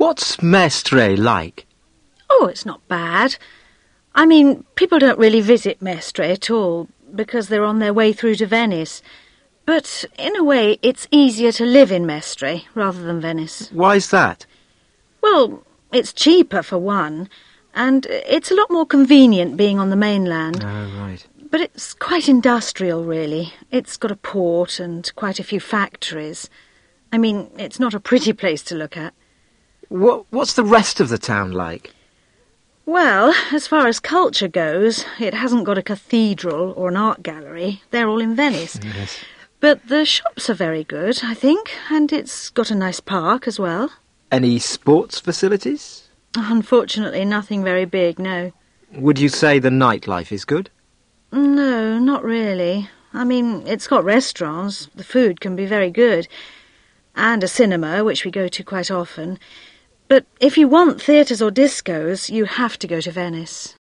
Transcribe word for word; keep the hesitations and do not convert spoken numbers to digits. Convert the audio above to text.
What's Mestre like? Oh, it's not bad. I mean, people don't really visit Mestre at all, because they're on their way through to Venice. But, in a way, it's easier to live in Mestre rather than Venice. Why's that? Well, it's cheaper for one, and it's a lot more convenient being on the mainland. Oh, right. But it's quite industrial, really. It's got a port and quite a few factories. I mean, it's not a pretty place to look at. What, what's the rest of the town like? Well, as far as culture goes, it hasn't got a cathedral or an art gallery. They're all in Venice. Yes. But the shops are very good, I think, and it's got a nice park as well. Any sports facilities? Unfortunately, nothing very big, no. Would you say the nightlife is good? No, not really. I mean, it's got restaurants. The food can be very good. And a cinema, which we go to quite often. But if you want theatres or discos, you have to go to Venice.